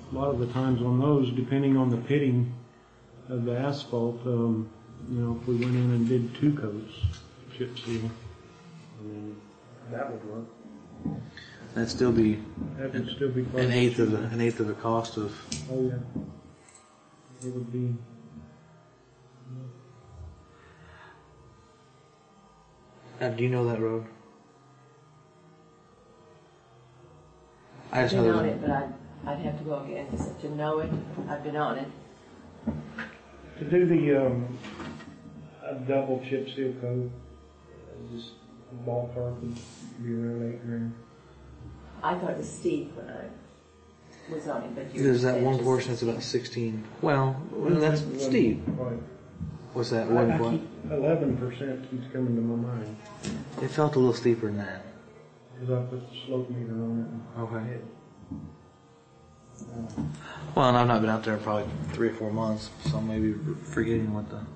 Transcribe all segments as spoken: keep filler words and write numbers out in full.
a lot of the times on those, depending on the pitting of the asphalt, um, you know, if we went in and did two coats, chip seal, I mean, that would work. That'd still be That would still be close an eighth to- of the an eighth of the cost of. Oh yeah, it would be. Uh, do you know that road? I I've just know been on that. it, but I'd, I'd have to go again, because to know it, I've been on it. To do the um, a double chip seal coat, uh, just ballpark would be around eight grand. I thought it was steep when I was on it, but you There's that said one just- portion that's about sixteen. Well, well that's It wasn't steep. quite. What's that? I, One I point. keep, eleven percent keeps coming to my mind It felt a little steeper than that. because I put the slope meter on it. Okay. And it, uh, Well, and I've not been out there in probably three or four months, so I'm maybe forgetting what the.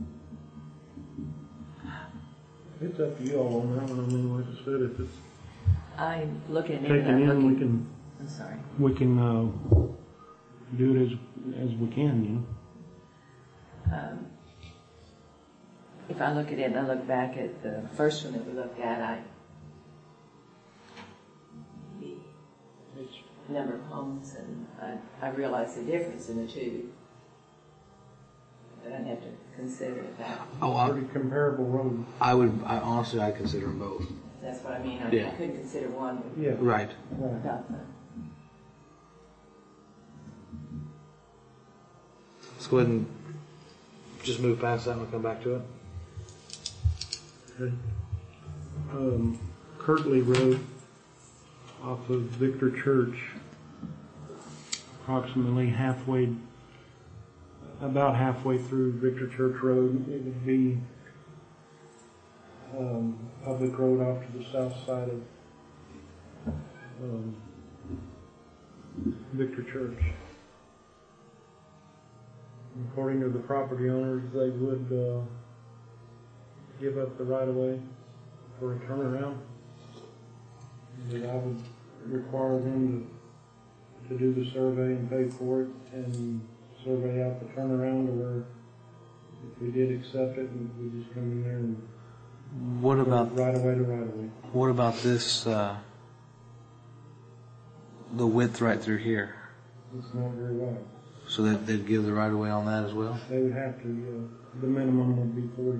It's up to you all on that one. I mean, like I said, if it's I'm looking at it, taken and I'm in, we looking, can I'm sorry. we can uh, do it as as we can, you know. Um, if I look at it and I look back at the first one that we looked at, I, the It's number of homes, and I, I realize the difference in the two. But I'd have to consider that. Oh, a I, pretty comparable road. I would. I honestly, I'd consider them both. That's what I mean. I, Yeah. I couldn't consider one Yeah. Right. Right. without the. Let's go ahead and just move past that and we'll come back to it. Okay. Um, Kirtley Road off of Victor Church, approximately halfway, about halfway through Victor Church Road, it would be um, public road off to the south side of um, Victor Church. According to the property owners, they would uh, give up the right-of-way for a turnaround. That I would require them to, to do the survey and pay for it and survey out the turnaround, or if we did accept it, we just come in there and What about right-of-way to right-of-way. what about this? Uh, the width right through here, It's not very wide. so that they'd give the right of way on that as well. They would have to, uh, the minimum would be forty.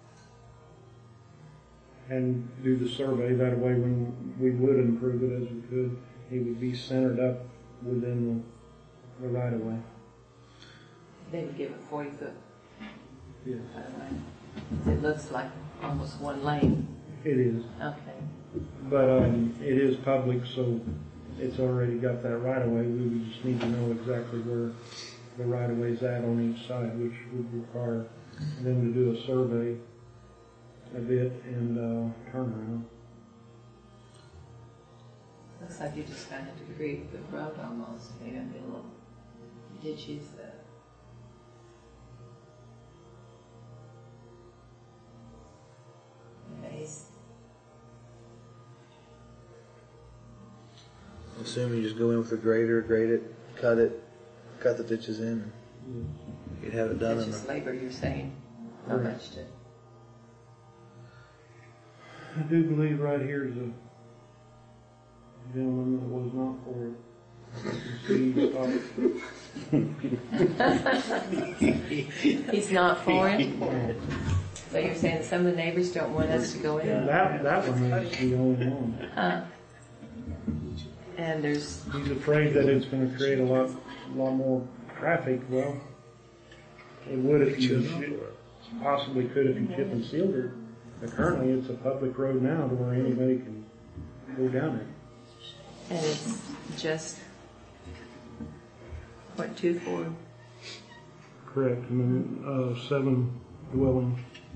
And do the survey, that way when we would improve it as we could, it would be centered up within the, the right of way. They would give it forty foot. Yes. By the way. It looks like almost one lane. It is, Okay. but, um, it is public, so it's already got that right of way. We would just need to know exactly where the right of way's at on each side, which would require them to do a survey a bit and, uh, turn around. Looks like you just kind of have to create the road almost. Maybe a little ditches. Uh, base. Assume you just go in with a grader, grade it, cut it, cut the ditches in, and you'd have it done. That's In just the, labor, you're saying. How Right. much to? I do believe right here is a gentleman that was not for it. You see, he He's not for it? So you're saying some of the neighbors don't want us to go in? stopped. That, that one is the only one. Huh. And there's, He's afraid that it's gonna create a lot, lot more traffic. Well, it would if you, possibly could if you chip and sealed it. But currently, it's a public road now to where anybody can go down it. and it's just, what, two, four? Correct, and then, uh, seven dwellings.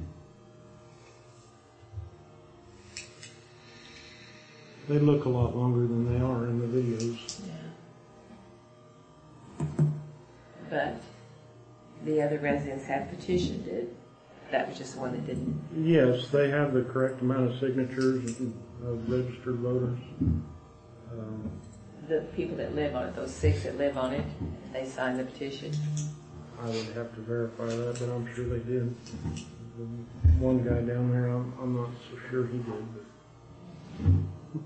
They look a lot longer than they are in the videos. Yeah. But the other residents have petitioned it. That was just the one that didn't. Yes, they have the correct amount of signatures of registered voters. Um, the people that live on it, those six that live on it, they signed the petition? I would have to verify that, but I'm sure they did. The one guy down there, I'm, I'm not so sure he did, but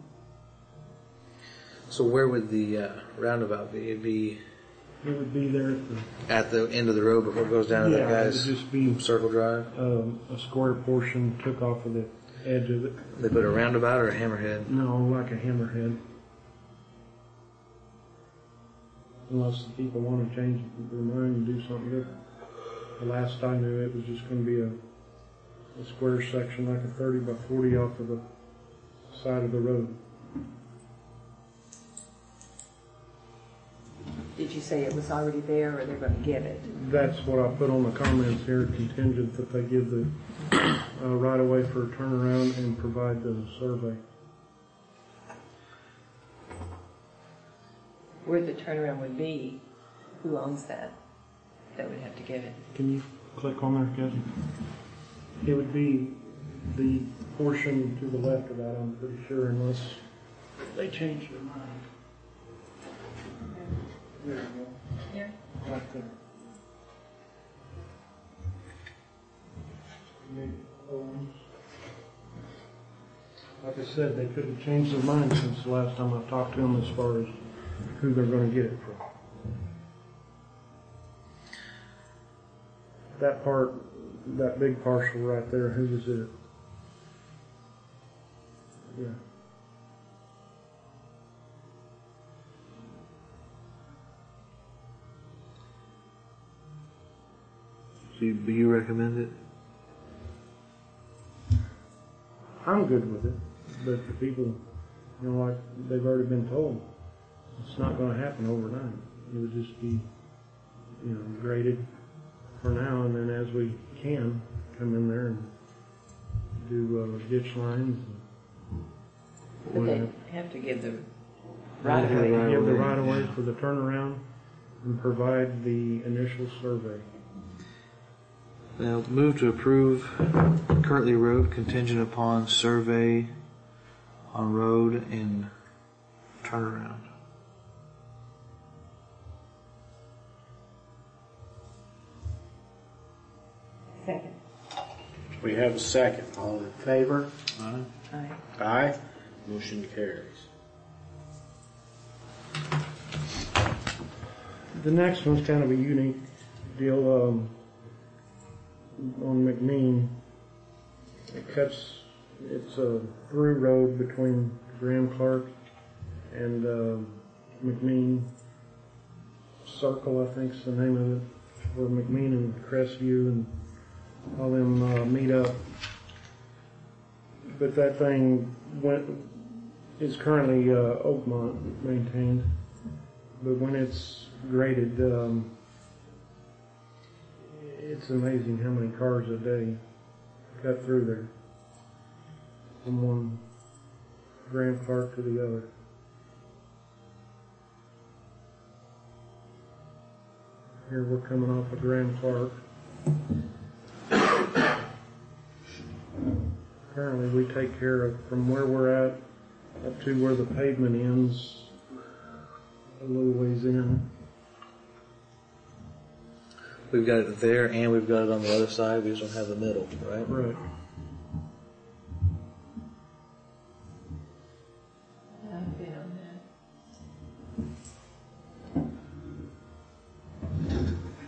So where would the uh, roundabout be? It'd be it would be there at the, at the end of the road before it goes down to yeah, that it guy's would just be circle drive. um, a square portion took off of the edge of it. They put a roundabout or a hammerhead? No, like a hammerhead. Unless the people want to change their mind and do something different. The last I knew, it was just going to be a, a square section, like a thirty by forty off of the side of the road. Did you say it was already there, or they're going to give it? That's what I put on the comments here, contingent that they give the uh, right of way for a turnaround and provide the survey. Where the turnaround would be, who owns that? That would have to give it. Can you click on there, Kathy? It would be the portion to the left of that, I'm pretty sure, unless they change their mind. There you go. Here? Right there. Nick Owens. Like I said, they could have changed their mind since the last time I talked to them as far as who they're going to get it from. That part, that big parcel right there, who is it? Yeah. So you, do you recommend it? I'm good with it, but the people, you know, like they've already been told, it's not going to happen overnight. It would just be, you know, graded for now, and then as we can, come in there and do uh, ditch lines. But they have to give the right of way. Give the right of way for the turnaround and provide the initial survey. Now, move to approve Kirtley Road contingent upon survey on road and turnaround. Second. We have a second. All in favor? Aye. Aye. Aye. Motion carries. The next one's kind of a unique deal. Um, on McMean, it cuts, it's a through road between Graham Clark and uh, McMean Circle, I think is the name of it, where McMean and Crestview and all them uh, meet up. But that thing went, is currently uh, Oakmont maintained, but when it's graded, um, it's amazing how many cars a day cut through there from one Graham Clark to the other. Here we're coming off of Graham Clark. Apparently we take care of from where we're at up to where the pavement ends, a little ways in. We've got it there and we've got it on the other side. We just don't have the middle, right? Right. I've been on that.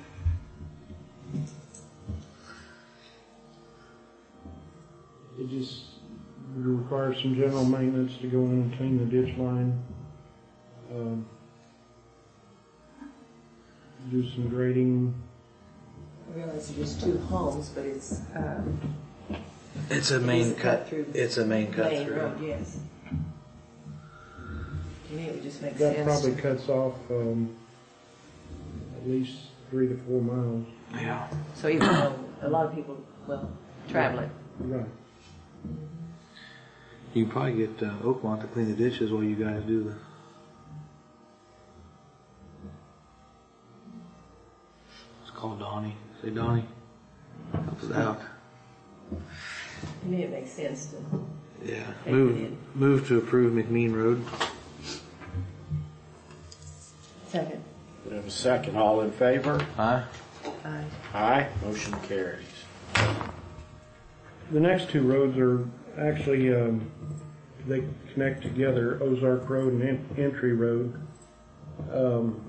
It just requires some general maintenance to go in and clean the ditch line. Um, do some grading. I realize it's just two homes, but it's, um, It's a it main is a cut. cut through. It's a main cut main through. road, yes. To me, it would just make That sense. probably cuts off um, at least three to four miles. Yeah. So even though a lot of people, well, travel it. Right. You can probably get uh, Oakmont to clean the ditches while you guys do the. It's called Donnie. Say Donnie. Help us out. To me, it makes sense to Yeah. take it Move in. move to approve McMean Road. Second. We have a second. All in favor? Aye. Aye. Aye. Motion carries. The next two roads are actually, um, they connect together, Ozark Road and En- Entry Road. Um,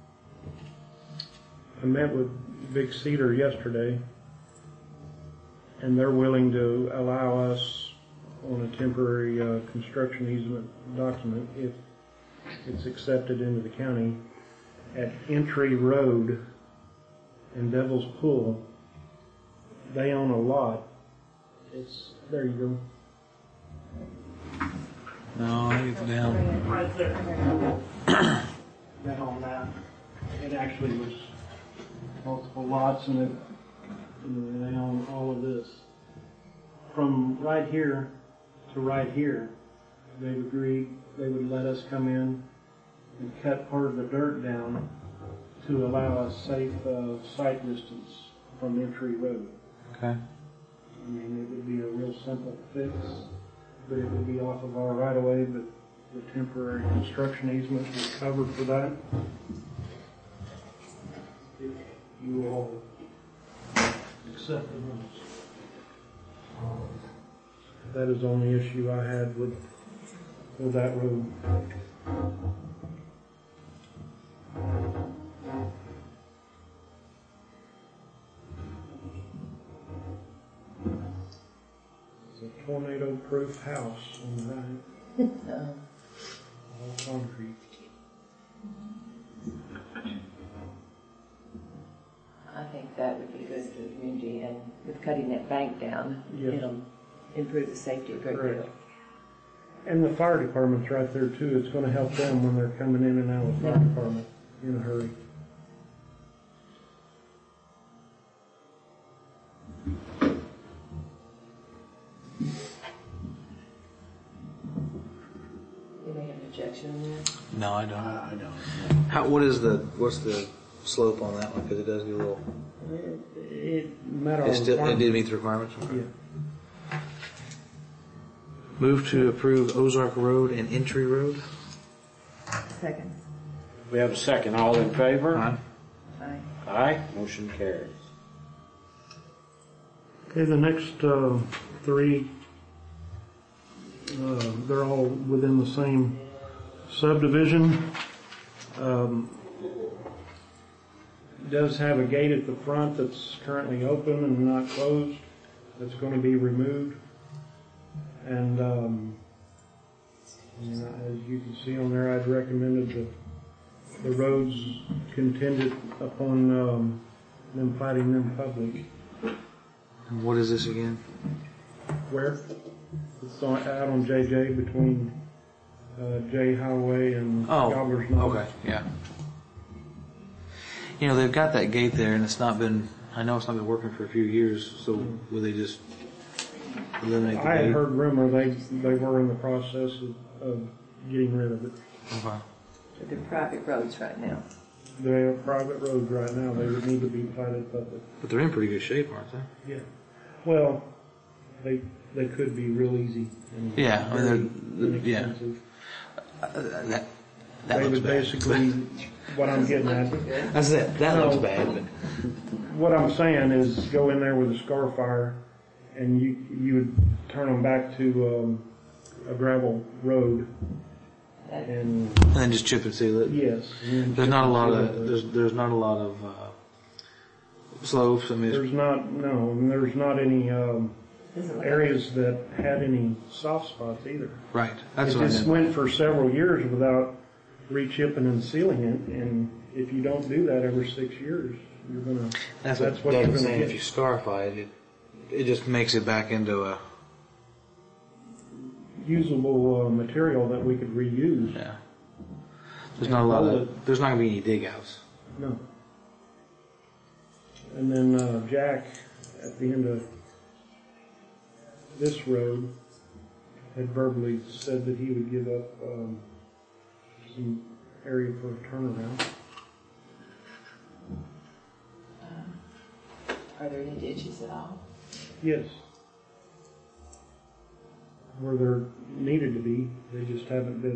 I met with Big Cedar yesterday, and they're willing to allow us on a temporary uh, construction easement document if it's accepted into the county at Entry Road and Devil's Pool. They own a lot. It's, there you go. No, I think it's down. Right there. That on that. It actually was multiple lots, and it, and they own all of this. From right here to right here, they've agreed they would let us come in and cut part of the dirt down to allow us safe uh, sight distance from Entry Road. Okay. I mean, it would be a real simple fix, but it would be off of our right of way, but the temporary construction easement would cover for that. If you all accept the rules. That is the only issue I had with, with that road. Tornado-proof house on the right, Uh, all concrete. I think that would be good for the community, and with cutting that bank down, Yes. it'll improve the safety a great Correct. deal. And the fire department's right there too. It's going to help them when they're coming in and out of the fire department in a hurry. Anybody have an objection on that? No, I don't. I don't. How? What is the? What's the slope on that one? Because it does get a little. It, it met our It still. It requirements. did meet the requirements. Yeah. Move to approve Ozark Road and Entry Road. Second. We have a second. All in favor? Aye. Aye. Aye. Motion carries. Okay, the next uh, three, uh, they're all within the same subdivision. Um, it does have a gate at the front that's currently open and not closed. That's going to be removed. And um, you know, as you can see on there, I'd recommended the, the roads contingent upon um, them fighting them public. And what is this again? Where? It's on, out on J J between uh, J Highway and Oh. Gobbler's Knob. Okay. Yeah. You know they've got that gate there, and it's not been. I know it's not been working for a few years. So will they just eliminate the I gate? had heard rumor they they were in the process of, of getting rid of it. Okay. But they're private roads right now. They're private roads right now. They would need to be platted public. But they're in pretty good shape, aren't they? Yeah. Well, they they could be real easy. And Yeah, I mean, very they're- yeah. inexpensive. Uh, that that They looks would bad. basically, what I'm getting at, That's it. That No. looks bad. But what I'm saying is go in there with a scar fire, and you you would turn them back to um, a gravel road, That- and and then just chip and seal it. yes, and then There's not a lot seal of it. there's there's not a lot of uh, slopes. I mean, it's, There's not no, and there's not any um, doesn't look- areas that had any soft spots either. right. That's It what I just meant. went for several years without re-chipping and sealing it, and if you don't do that every six years, you're gonna. That's, that's what, what Doug you're was gonna saying. If get. you scarify it, it, it just makes it back into a Usable uh, material that we could reuse. yeah. There's not a lot of there's not gonna be any dig outs. No. And then uh, Jack, at the end of this road, had verbally said that he would give up um, some area for a turnaround. Are there any ditches at all? Yes. Where there needed to be, they just haven't been